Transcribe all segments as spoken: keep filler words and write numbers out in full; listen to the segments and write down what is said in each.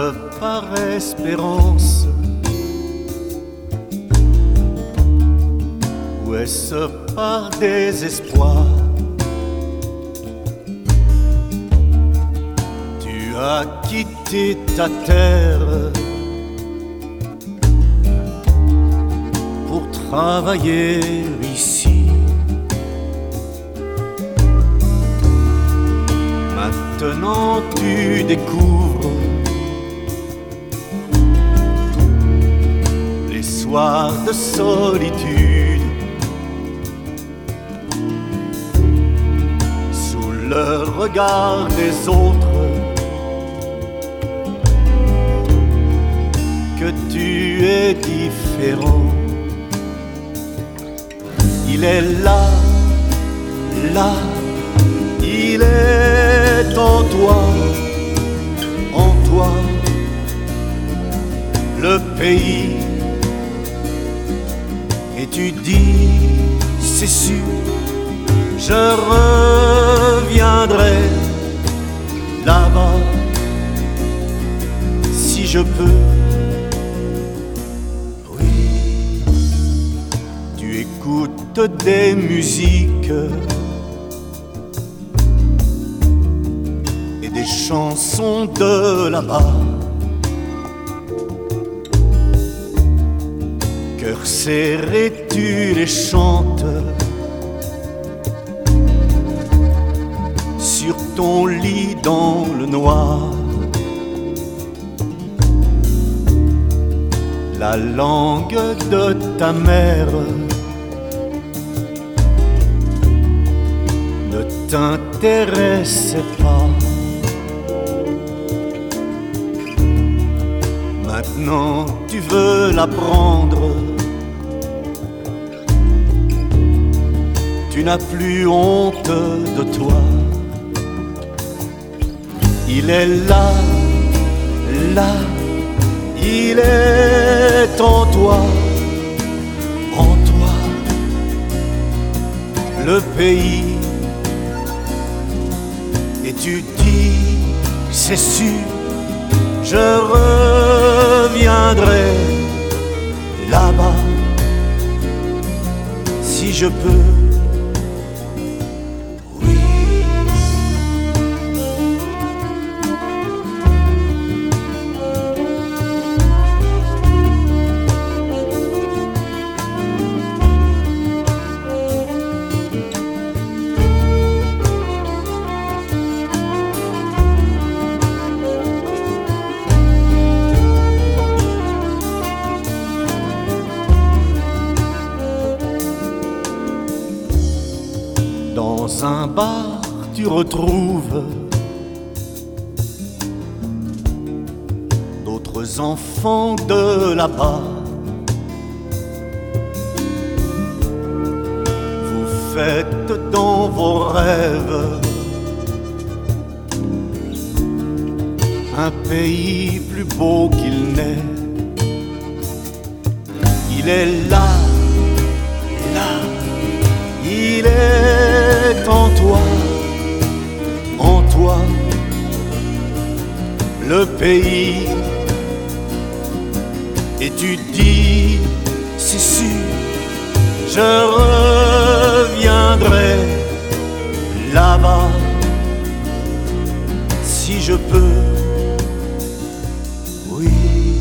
Est-ce par espérance ou est-ce par désespoir? Tu as quitté ta terre pour travailler ici. Maintenant tu découvres les soirs de solitude sous le regard des autres, que tu es différent. Il est là, là, il est en toi, en toi, le pays. Et tu dis, c'est sûr, je reviendrai là-bas, si je peux. Oui, tu écoutes des musiques et des chansons de là-bas. Cœur serré, tu les chantes sur ton lit dans le noir. La langue de ta mère ne t'intéressait pas. Maintenant tu veux l'apprendre. Tu n'as plus honte de toi. Il est là, là, il est en toi, en toi, le pays. Et tu dis, c'est sûr, je reviendrai là-bas, si je peux. Dans un bar, tu retrouves d'autres enfants de là-bas. Vous faites dans vos rêves un pays plus beau qu'il n'est. Il est là, là, il est en toi, en toi, le pays. Et tu dis, c'est sûr, je reviendrai là-bas, si je peux. Oui.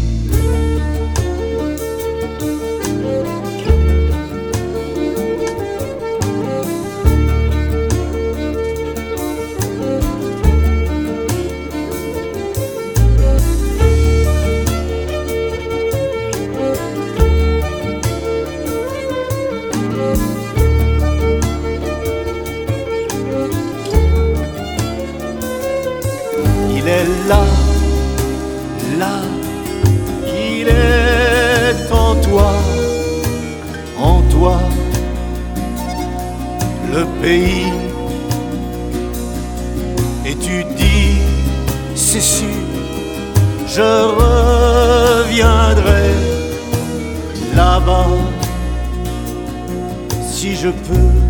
Il est là, là, il est en toi, en toi, le pays. Et tu dis, c'est sûr, je reviendrai là-bas, si je peux.